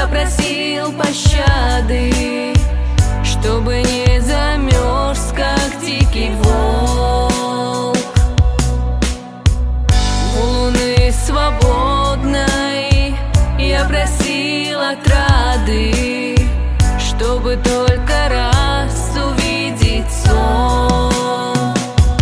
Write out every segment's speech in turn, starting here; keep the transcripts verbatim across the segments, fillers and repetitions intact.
просил пощады, чтобы не замерз, как дикий волк. У луны свободной я просил отрады, чтобы только раз увидеть сон.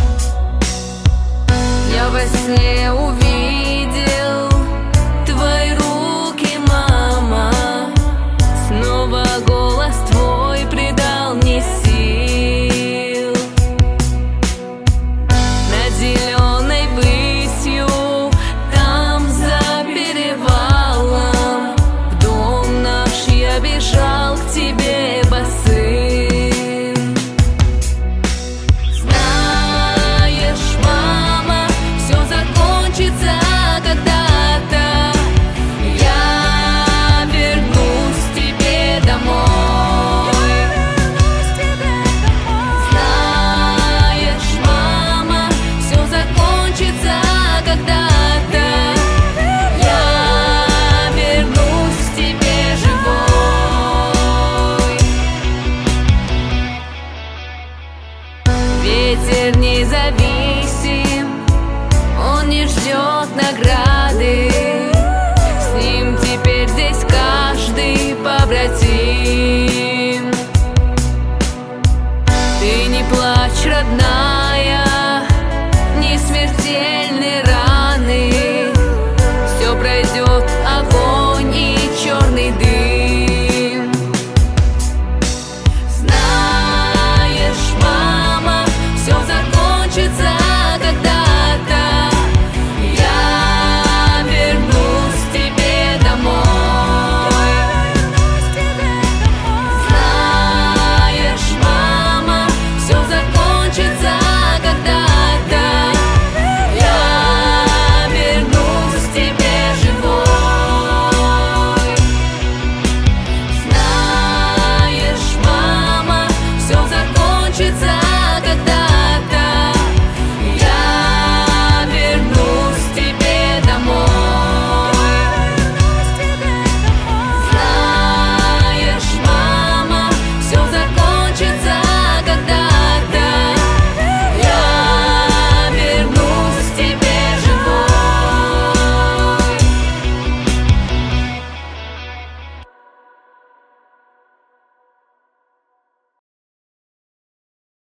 Я во сне увидел твои руки, мама. Снова голос твой придал мне сил. Над зеленой высью, там за перевалом, в дом наш я бежал к тебе босым. Знаешь, мама, все закончится когда-то. Я вернусь к тебе домой. Знаешь, мама, все закончится когда-то. Я вернусь к тебе живой. Ветер независим, он не ждет награды. С ним теперь здесь каждый побратим. Ты не плачь, родная.